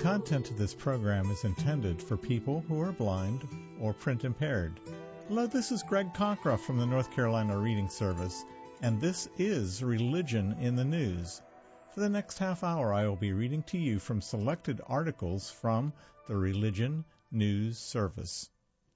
content of this program is intended for people who are blind or print impaired. Hello, this is Greg Cockruff from the North Carolina Reading Service, and this is Religion in the News. For the next half hour, I will be reading to you from selected articles from the Religion News Service.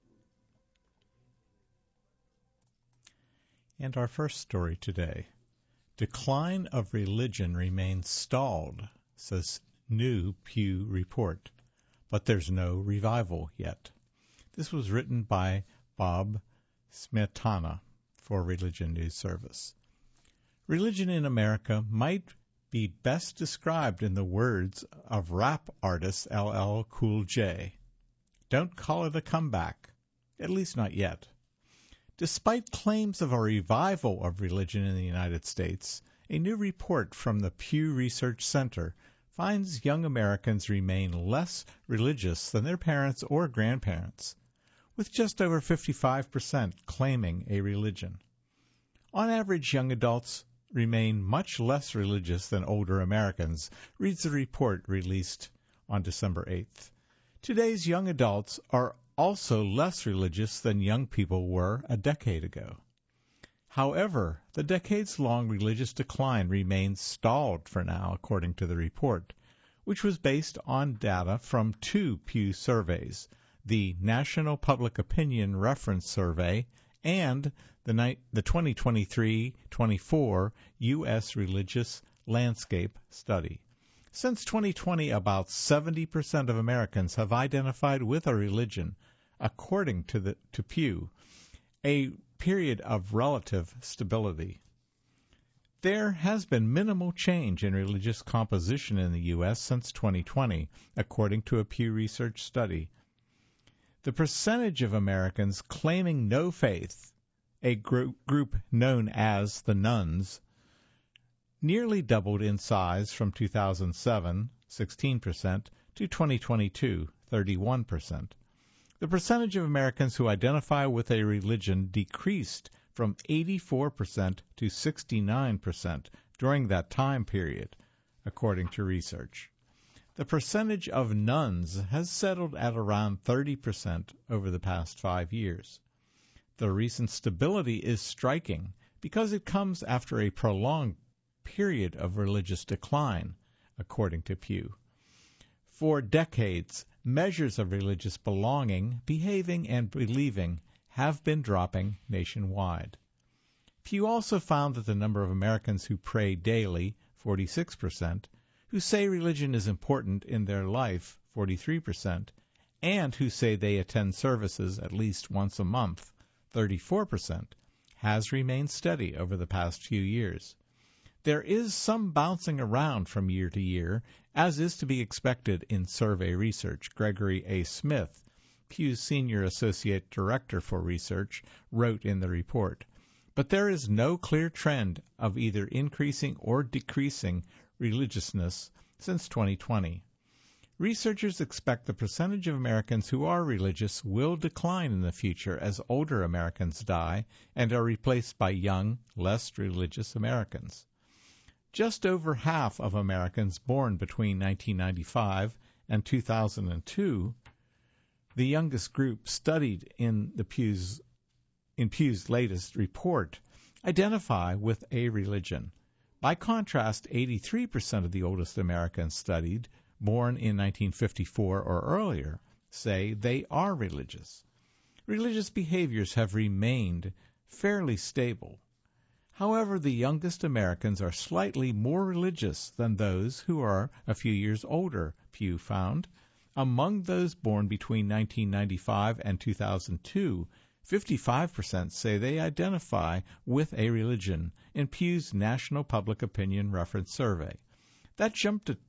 And our first story today. Decline of religion remains stalled, says new Pew report, but there's no revival yet. This was written by Bob Smetana for Religion News Service. Religion in America might be best described in the words of rap artist LL Cool J. Don't call it a comeback, at least not yet. Despite claims of a revival of religion in the United States, a new report from the Pew Research Center finds young Americans remain less religious than their parents or grandparents, with just over 55% claiming a religion. On average, young adults remain much less religious than older Americans, reads the report released on December 8th. Today's young adults are also less religious than young people were a decade ago. However, the decades-long religious decline remains stalled for now, according to the report, which was based on data from two Pew surveys, the National Public Opinion Reference Survey and the 2023-24 U.S. Religious Landscape Study. Since 2020, about 70% of Americans have identified with a religion, according to Pew, a period of relative stability. There has been minimal change in religious composition in the U.S. since 2020, according to a Pew Research study. The percentage of Americans claiming no faith, a group known as the Nones, nearly doubled in size from 2007, 16%, to 2022, 31%. The percentage of Americans who identify with a religion decreased from 84% to 69% during that time period, according to research. The percentage of nones has settled at around 30% over the past 5 years. The recent stability is striking because it comes after a prolonged period of religious decline, according to Pew. For decades, measures of religious belonging, behaving, and believing have been dropping nationwide. Pew also found that the number of Americans who pray daily, 46%, who say religion is important in their life, 43%, and who say they attend services at least once a month, 34%, has remained steady over the past few years. There is some bouncing around from year to year, as is to be expected in survey research. Gregory A. Smith, Pew's Senior Associate Director for Research, wrote in the report. But there is no clear trend of either increasing or decreasing religiousness since 2020. Researchers expect the percentage of Americans who are religious will decline in the future as older Americans die and are replaced by young, less religious Americans. Just over half of Americans born between 1995 and 2002, the youngest group studied in Pew's latest report, identify with a religion. By contrast, 83% of the oldest Americans studied, born in 1954 or earlier, say they are religious. Religious behaviors have remained fairly stable. However, the youngest Americans are slightly more religious than those who are a few years older, Pew found. Among those born between 1995 and 2002, 55% say they identify with a religion in Pew's National Public Opinion Reference Survey. That jumped to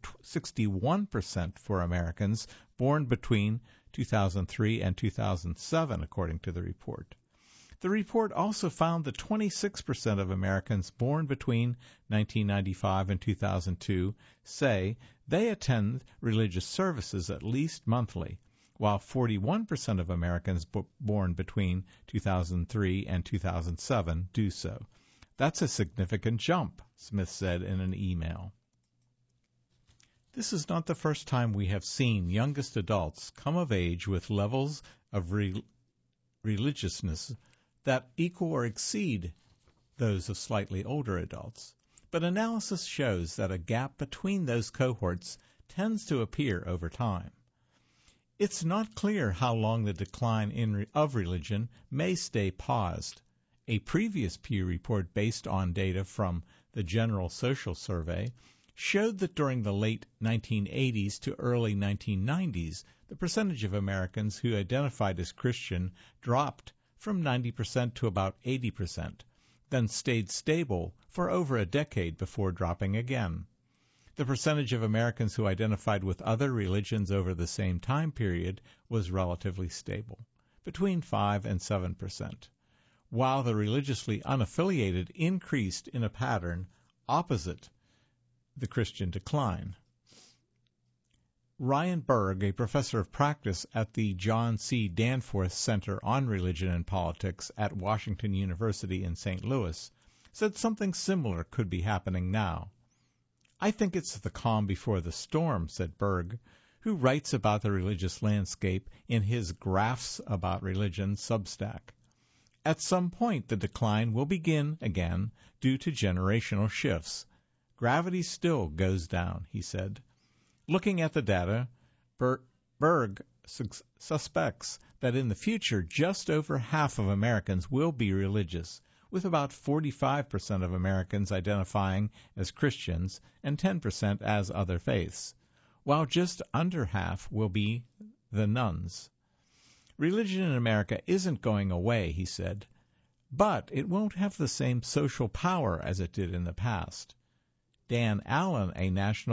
61% for Americans born between 2003 and 2007, according to the report. The report also found that 26% of Americans born between 1995 and 2002 say they attend religious services at least monthly, while 41% of Americans born between 2003 and 2007 do so. That's a significant jump, Smith said in an email. This is not the first time we have seen youngest adults come of age with levels of religiousness that equal or exceed those of slightly older adults. But analysis shows that a gap between those cohorts tends to appear over time. It's not clear how long the decline of religion may stay paused. A previous Pew report based on data from the General Social Survey showed that during the late 1980s to early 1990s, the percentage of Americans who identified as Christian dropped from 90% to about 80%, then stayed stable for over a decade before dropping again. The percentage of Americans who identified with other religions over the same time period was relatively stable, between 5 and 7%, while the religiously unaffiliated increased in a pattern opposite the Christian decline. Ryan Berg, a professor of practice at the John C. Danforth Center on Religion and Politics at Washington University in St. Louis, said something similar could be happening now. "I think it's the calm before the storm," said Berg, who writes about the religious landscape in his Graphs About Religion Substack. "At some point the decline will begin again due to generational shifts. Gravity still goes down," he said. Looking at the data, Berg suspects that in the future just over half of Americans will be religious, with about 45% of Americans identifying as Christians and 10% as other faiths, while just under half will be the nones. "Religion in America isn't going away," he said, "but it won't have the same social power as it did in the past." Dan Allen, a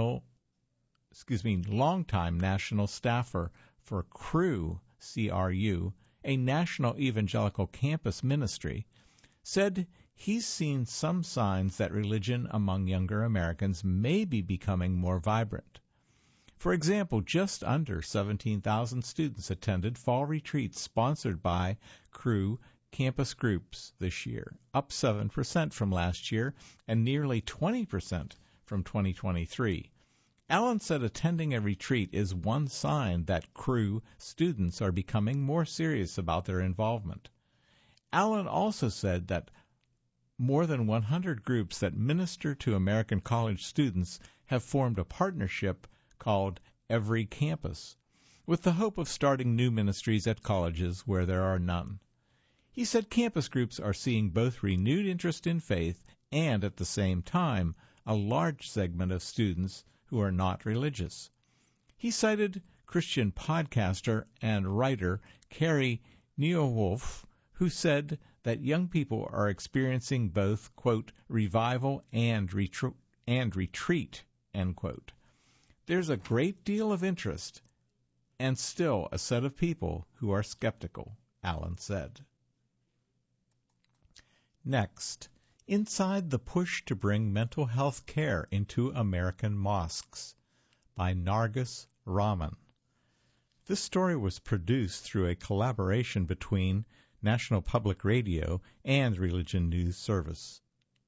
longtime national staffer for CRU, C-R-U, a national evangelical campus ministry, said he's seen some signs that religion among younger Americans may be becoming more vibrant. For example, just under 17,000 students attended fall retreats sponsored by CRU campus groups this year, up 7% from last year and nearly 20% from 2023. Allen said attending a retreat is one sign that CRU students are becoming more serious about their involvement. Allen also said that more than 100 groups that minister to American college students have formed a partnership called Every Campus, with the hope of starting new ministries at colleges where there are none. He said campus groups are seeing both renewed interest in faith and, at the same time, a large segment of students who are not religious. He cited Christian podcaster and writer Carey Nieuwhof, who said that young people are experiencing both, quote, revival and retreat, end quote. "There's a great deal of interest and still a set of people who are skeptical," Allen said. Next, inside the push to bring mental health care into American mosques, by Nargis Rahman. This story was produced through a collaboration between National Public Radio and Religion News Service.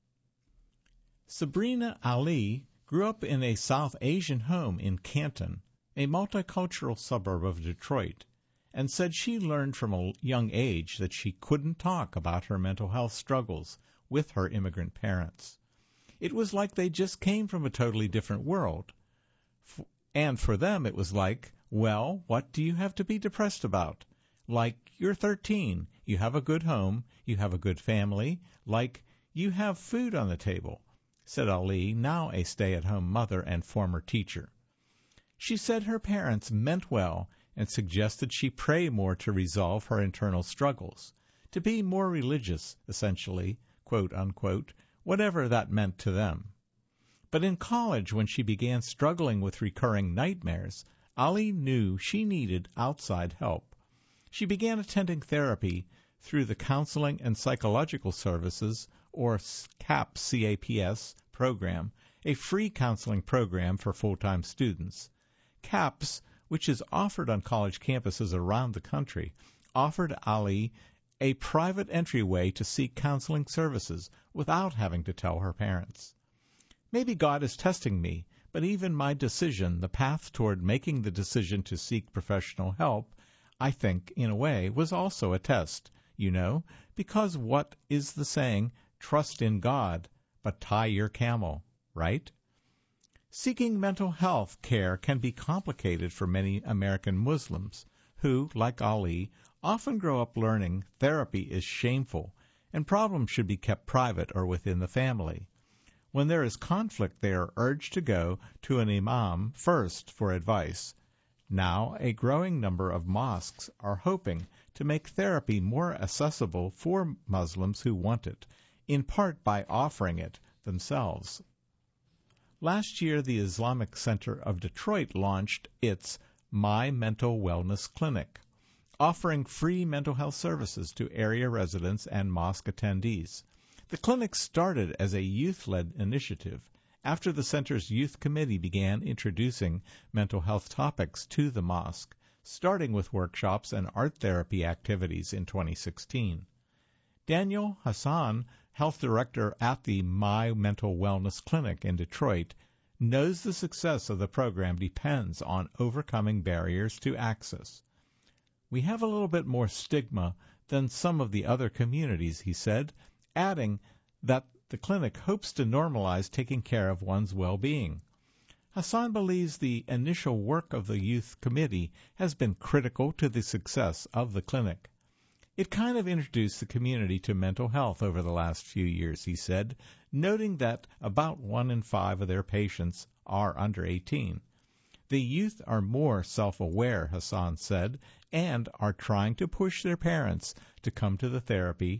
Sabrina Ali grew up in a South Asian home in Canton, a multicultural suburb of Detroit, and said she learned from a young age that she couldn't talk about her mental health struggles with her immigrant parents. It was like they just came from a totally different world. And for them it was like, well, what do you have to be depressed about? Like, you're 13, you have a good home, you have a good family, like, you have food on the table, said Ali, now a stay-at-home mother and former teacher. She said her parents meant well and suggested she pray more to resolve her internal struggles, to be more religious, essentially, quote unquote, whatever that meant to them. But in college, when she began struggling with recurring nightmares, Ali knew she needed outside help. She began attending therapy through the Counseling and Psychological Services, or CAPS, C-A-P-S, program, a free counseling program for full-time students. CAPS, which is offered on college campuses around the country, offered Ali a private entryway to seek counseling services without having to tell her parents. Maybe God is testing me, But even my decision, the path toward making the decision to seek professional help, I think, in a way, was also a test, because what is the saying, trust in God, but tie your camel, right? Seeking mental health care can be complicated for many American Muslims who, like Ali, often grow up learning therapy is shameful and problems should be kept private or within the family. When there is conflict, they are urged to go to an imam first for advice. Now, a growing number of mosques are hoping to make therapy more accessible for Muslims who want it, in part by offering it themselves. Last year, the Islamic Center of Detroit launched its My Mental Wellness Clinic, offering free mental health services to area residents and mosque attendees. The clinic started as a youth-led initiative after the center's youth committee began introducing mental health topics to the mosque, starting with workshops and art therapy activities in 2016. Daniel Hassan, health director at the My Mental Wellness Clinic in Detroit, knows the success of the program depends on overcoming barriers to access. We have a little bit more stigma than some of the other communities, he said, adding that the clinic hopes to normalize taking care of one's well-being. Hassan believes the initial work of the youth committee has been critical to the success of the clinic. It kind of introduced the community to mental health over the last few years, he said, noting that about 1 in 5 of their patients are under 18. The youth are more self-aware, Hassan said, and are trying to push their parents to come to therapy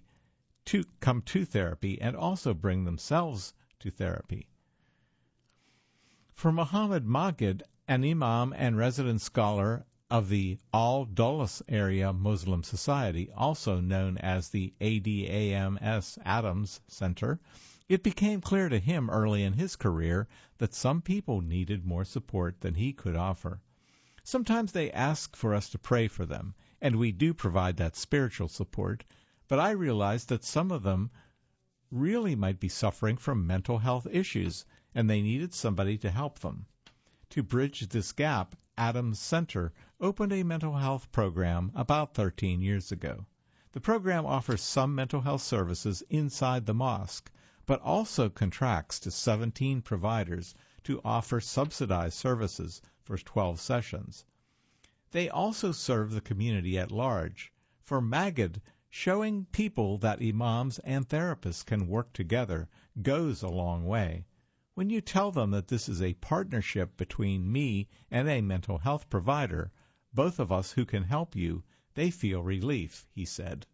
and also bring themselves to therapy. For Muhammad Magid, an imam and resident scholar of the Al-Dulles Area Muslim Society, also known as the ADAMS Adams Center, it became clear to him early in his career that some people needed more support than he could offer. Sometimes they ask for us to pray for them, and we do provide that spiritual support, but I realized that some of them really might be suffering from mental health issues, and they needed somebody to help them. To bridge this gap, Adams Center opened a mental health program about 13 years ago. The program offers some mental health services inside the mosque, but also contracts to 17 providers to offer subsidized services for 12 sessions. They also serve the community at large. For Magid, showing people that imams and therapists can work together goes a long way. When you tell them that this is a partnership between me and a mental health provider, both of us who can help you, they feel relief, he said.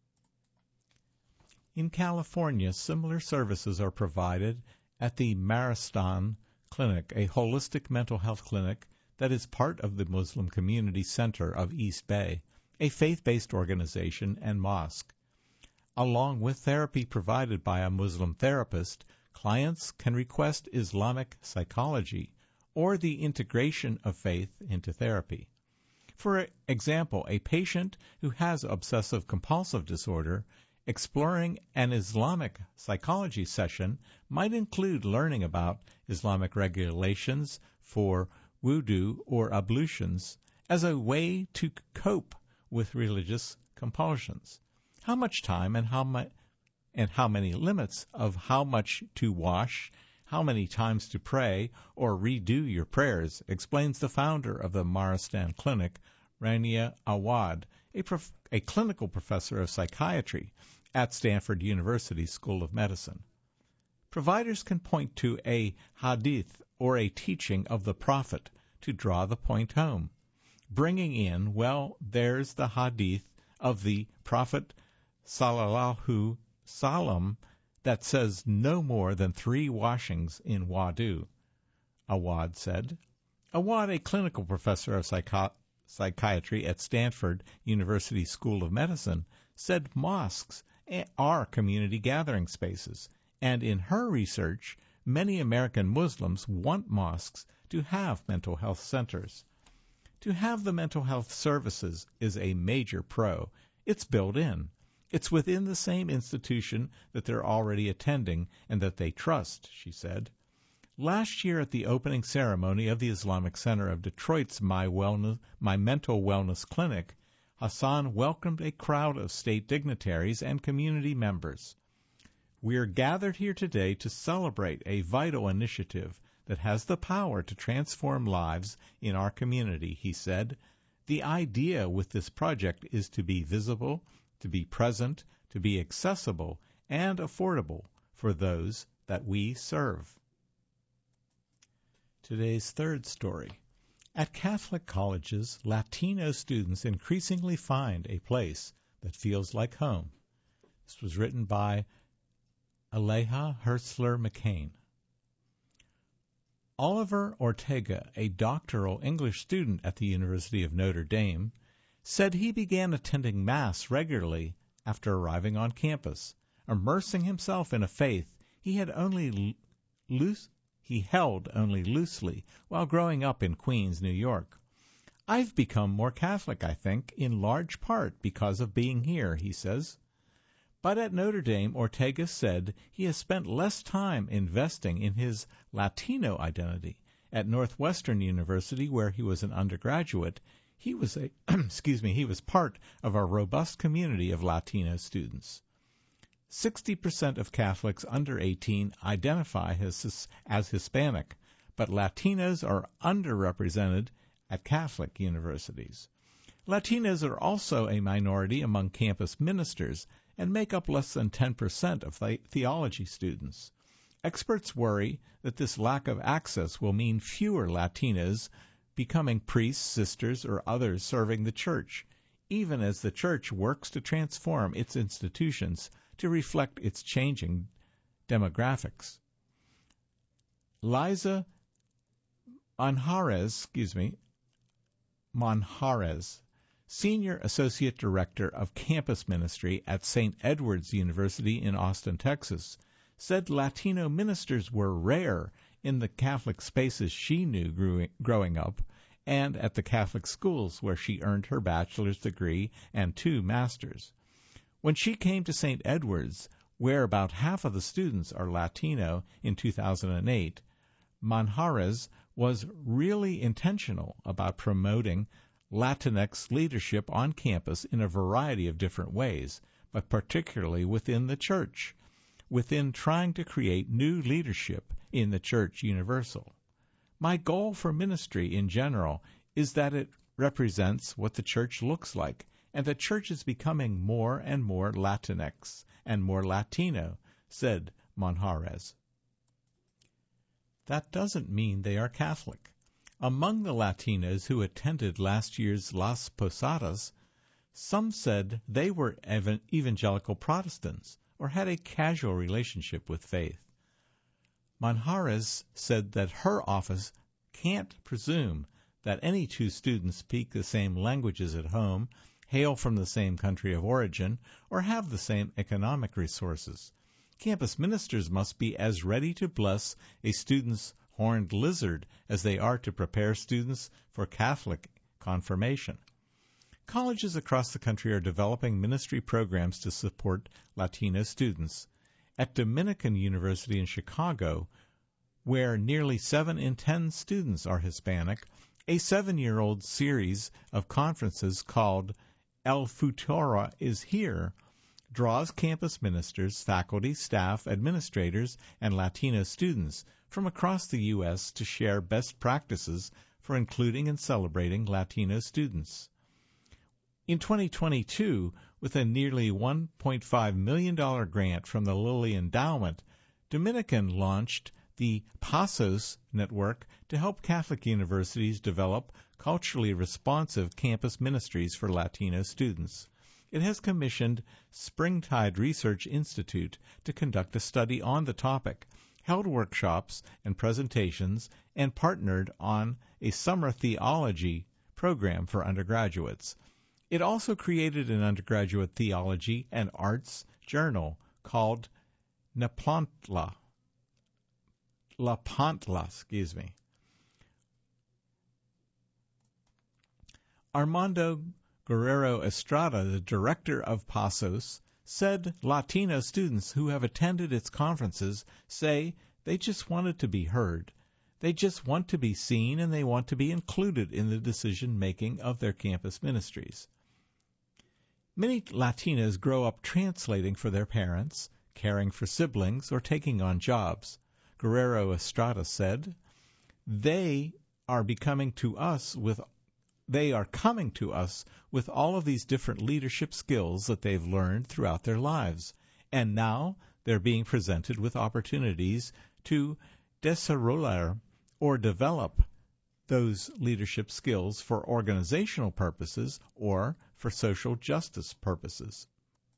In California, similar services are provided at the Maristan Clinic, a holistic mental health clinic that is part of the Muslim Community Center of East Bay, a faith-based organization and mosque. Along with therapy provided by a Muslim therapist, clients can request Islamic psychology or the integration of faith into therapy. For example, a patient who has obsessive-compulsive disorder, exploring an Islamic psychology session might include learning about Islamic regulations for wudu or ablutions as a way to cope with religious compulsions. How much time and how many limits of how much to wash, how many times to pray, or redo your prayers, explains the founder of the Maristan Clinic, Rania Awad, a clinical professor of psychiatry at Stanford University School of Medicine. Providers can point to a hadith or a teaching of the Prophet to draw the point home, bringing in, well, there's the hadith of the Prophet sallallahu Salam that says no more than 3 washings in wudu, Awad said. Awad, a clinical professor of psychiatry at Stanford University School of Medicine, said mosques are community gathering spaces, and in her research, many American Muslims want mosques to have mental health centers. To have the mental health services is a major pro. It's built in. It's within the same institution that they're already attending and that they trust, she said. Last year at the opening ceremony of the Islamic Center of Detroit's My Mental Wellness Clinic, Hassan welcomed a crowd of state dignitaries and community members. We are gathered here today to celebrate a vital initiative that has the power to transform lives in our community, he said. The idea with this project is to be visible, to be present, to be accessible, and affordable for those that we serve. Today's third story. At Catholic colleges, Latino students increasingly find a place that feels like home. This was written by Aleja Hertzler McCain. Oliver Ortega, a doctoral English student at the University of Notre Dame, said he began attending Mass regularly after arriving on campus, immersing himself in a faith he held only loosely while growing up in Queens, New York. I've become more Catholic, I think, in large part because of being here, he says. But at Notre Dame, Ortega said he has spent less time investing in his Latino identity. At Northwestern University, where he was an undergraduate, he was part of a robust community of Latino students. 60% of Catholics under 18 identify as Hispanic, but Latinos are underrepresented at Catholic universities. Latinos are also a minority among campus ministers and make up less than 10% of theology students. Experts worry that this lack of access will mean fewer Latinos becoming priests, sisters, or others serving the Church, even as the Church works to transform its institutions to reflect its changing demographics. Liza Manjarrez, Senior Associate Director of Campus Ministry at St. Edward's University in Austin, Texas, said Latino ministers were rare in the Catholic spaces she knew growing up and at the Catholic schools where she earned her bachelor's degree and 2 masters. When she came to St. Edward's, where about half of the students are Latino in 2008, Manjarrez was really intentional about promoting Latinx leadership on campus in a variety of different ways, but particularly within the Church, within trying to create new leadership in the Church Universal. My goal for ministry in general is that it represents what the Church looks like, and the Church is becoming more and more Latinx and more Latino, said Manjarrez. That doesn't mean they are Catholic. Among the Latinos who attended last year's Las Posadas, some said they were evangelical Protestants or had a casual relationship with faith. Manjarrez said that her office can't presume that any 2 students speak the same languages at home, hail from the same country of origin, or have the same economic resources. Campus ministers must be as ready to bless a student's horned lizard as they are to prepare students for Catholic confirmation. Colleges across the country are developing ministry programs to support Latino students. At Dominican University in Chicago, where nearly 7 in 10 students are Hispanic, a 7-year-old series of conferences called El Futuro is Here draws campus ministers, faculty, staff, administrators, and Latino students from across the U.S. to share best practices for including and celebrating Latino students. In 2022, with a nearly $1.5 million grant from the Lilly Endowment, Dominican launched the PASOS network to help Catholic universities develop culturally responsive campus ministries for Latino students. It has commissioned Springtide Research Institute to conduct a study on the topic, held workshops and presentations, and partnered on a summer theology program for undergraduates. It also created an undergraduate theology and arts journal called La Pantla. Armando Guerrero Estrada, the director of PASOS, said Latino students who have attended its conferences say They just wanted to be heard. They just want to be seen, and they want to be included in the decision-making of their campus ministries. Many Latinas grow up translating for their parents, caring for siblings, or taking on jobs. Guerrero Estrada said, They are coming to us with all of these different leadership skills that they've learned throughout their lives, and now they're being presented with opportunities to desarrollar or develop those leadership skills for organizational purposes or for social justice purposes.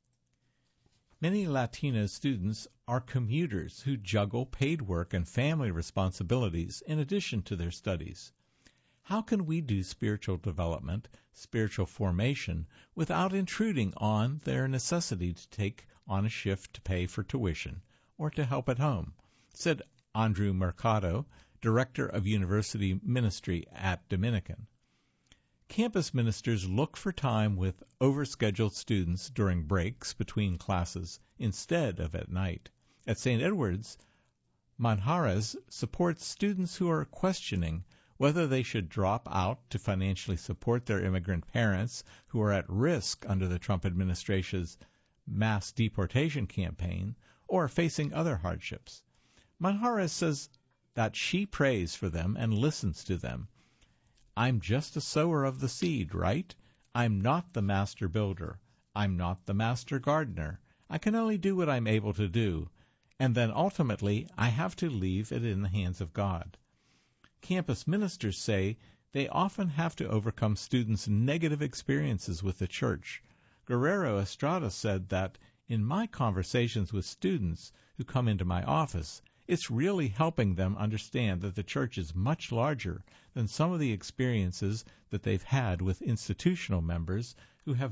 Many Latina students are commuters who juggle paid work and family responsibilities in addition to their studies. How can we do spiritual development, spiritual formation, without intruding on their necessity to take on a shift to pay for tuition or to help at home? Said Andrew Mercado, Director of University Ministry at Dominican. Campus ministers look for time with overscheduled students during breaks between classes instead of at night. At St. Edward's, Manjarres supports students who are questioning whether they should drop out to financially support their immigrant parents who are at risk under the Trump administration's mass deportation campaign or facing other hardships. Manjarres says that she prays for them and listens to them. I'm just a sower of the seed, right? I'm not the master builder. I'm not the master gardener. I can only do what I'm able to do, and then ultimately I have to leave it in the hands of God. Campus ministers say they often have to overcome students' negative experiences with the church. Guerrero Estrada said that, in my conversations with students who come into my office, it's really helping them understand that the church is much larger than some of the experiences that they've had with institutional members who have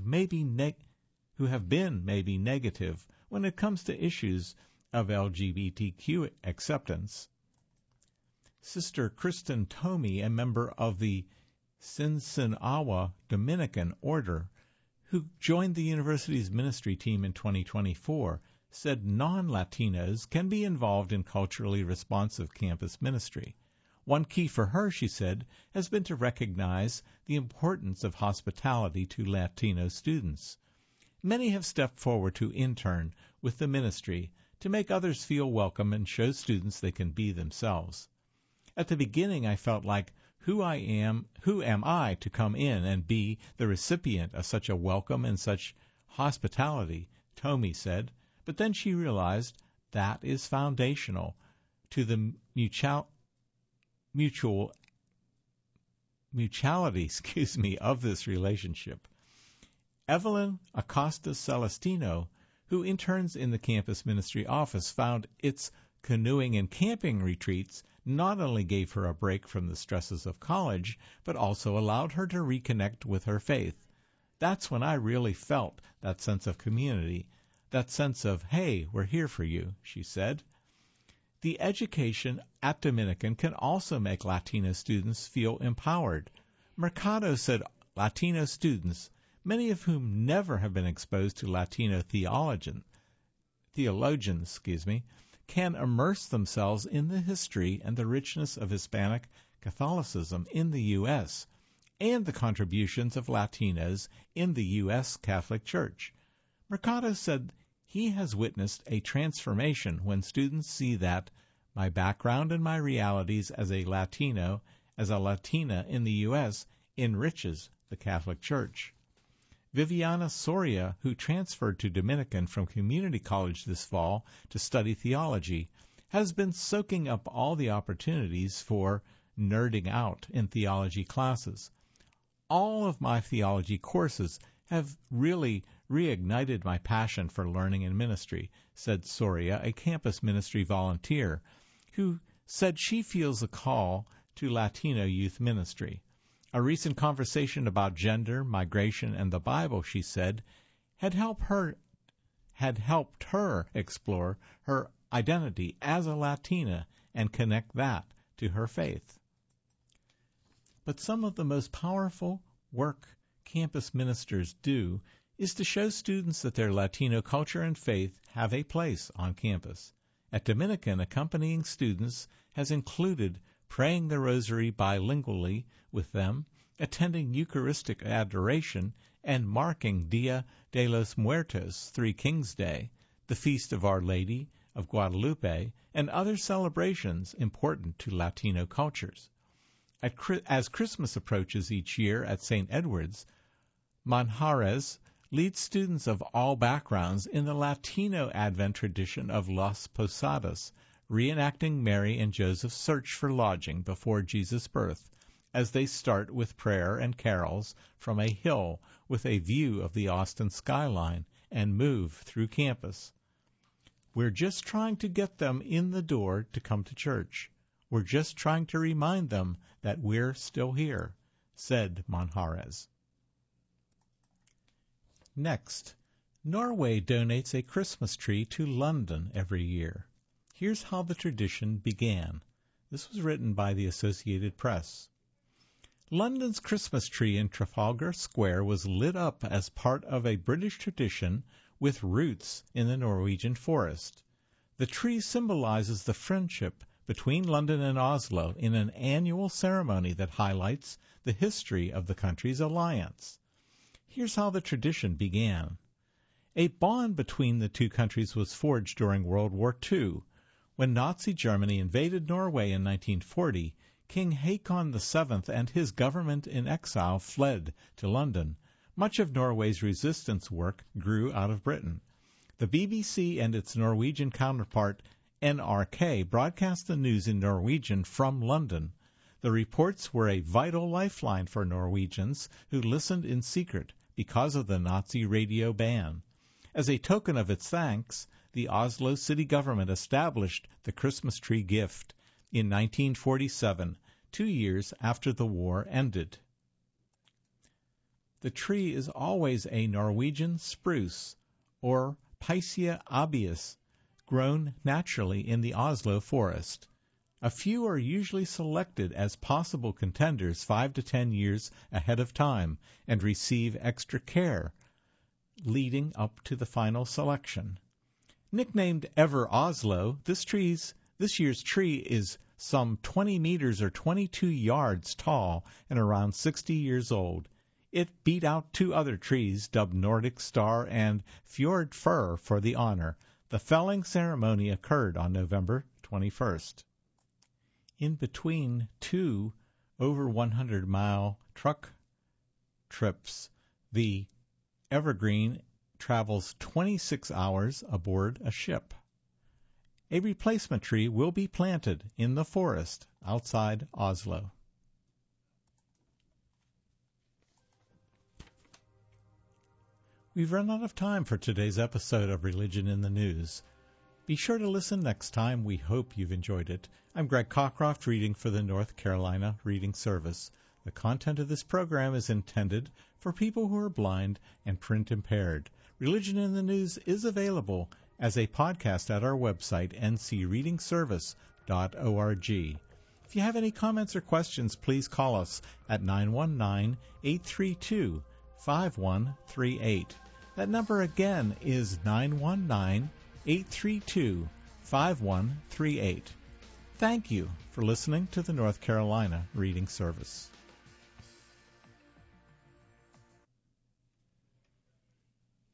been maybe negative when it comes to issues of LGBTQ acceptance. Sister Kristen Tomey, a member of the Sinsinawa Dominican Order, who joined the university's ministry team in 2024, said non-Latinos can be involved in culturally responsive campus ministry. One key for her, she said, has been to recognize the importance of hospitality to Latino students. Many have stepped forward to intern with the ministry to make others feel welcome and show students they can be themselves. At the beginning, I felt like, who am I to come in and be the recipient of such a welcome and such hospitality, Tomey said. But then she realized that is foundational to the mutuality of this relationship. Evelyn Acosta Celestino, who interns in the campus ministry office, found its canoeing and camping retreats not only gave her a break from the stresses of college, but also allowed her to reconnect with her faith. That's when I really felt that sense of community, that sense of, hey, we're here for you, she said. The education at Dominican can also make Latino students feel empowered. Mercado said Latino students, many of whom never have been exposed to Latino theologians, can immerse themselves in the history and the richness of Hispanic Catholicism in the U.S. and the contributions of Latinos in the U.S. Catholic Church. Mercado said he has witnessed a transformation when students see that my background and my realities as a Latina in the U.S. enriches the Catholic Church. Viviana Soria, who transferred to Dominican from community college this fall to study theology, has been soaking up all the opportunities for nerding out in theology classes. All of my theology courses have really reignited my passion for learning and ministry, said Soria, a campus ministry volunteer, who said she feels a call to Latino youth ministry. A recent conversation about gender, migration, and the Bible, she said, had helped her explore her identity as a Latina and connect that to her faith. But some of the most powerful work campus ministers do is to show students that their Latino culture and faith have a place on campus. At Dominican, accompanying students has included praying the rosary bilingually with them, attending Eucharistic adoration, and marking Dia de los Muertos, Three Kings Day, the Feast of Our Lady of Guadalupe, and other celebrations important to Latino cultures. As Christmas approaches each year at St. Edward's, Manjarres leads students of all backgrounds in the Latino Advent tradition of Las Posadas, reenacting Mary and Joseph's search for lodging before Jesus' birth, as they start with prayer and carols from a hill with a view of the Austin skyline and move through campus. We're just trying to get them in the door to come to church. We're just trying to remind them that we're still here, said Manjarres. Next, Norway donates a Christmas tree to London every year. Here's how the tradition began. This was written by the Associated Press. London's Christmas tree in Trafalgar Square was lit up as part of a British tradition with roots in the Norwegian forest. The tree symbolizes the friendship between London and Oslo in an annual ceremony that highlights the history of the country's alliance. Here's how the tradition began. A bond between the two countries was forged during World War II. When Nazi Germany invaded Norway in 1940, King Haakon VII and his government in exile fled to London. Much of Norway's resistance work grew out of Britain. The BBC and its Norwegian counterpart NRK broadcast the news in Norwegian from London. The reports were a vital lifeline for Norwegians who listened in secret because of the Nazi radio ban. As a token of its thanks, the Oslo city government established the Christmas tree gift in 1947, 2 years after the war ended. The tree is always a Norwegian spruce, or Picea abies, grown naturally in the Oslo forest. A few are usually selected as possible contenders 5 to 10 years ahead of time and receive extra care leading up to the final selection. Nicknamed Ever Oslo, this year's tree is some 20 meters or 22 yards tall and around 60 years old. It beat out 2 other trees dubbed Nordic Star and Fjord Fir for the honor. The felling ceremony occurred on November 21st. In between 2 over 100-mile truck trips, the evergreen travels 26 hours aboard a ship. A replacement tree will be planted in the forest outside Oslo. We've run out of time for today's episode of Religion in the News. Be sure to listen next time. We hope you've enjoyed it. I'm Greg Cockcroft, reading for the North Carolina Reading Service. The content of this program is intended for people who are blind and print impaired. Religion in the News is available as a podcast at our website, ncreadingservice.org. If you have any comments or questions, please call us at 919-832-5138. That number again is 919-832-5138. Thank you for listening to the North Carolina Reading Service.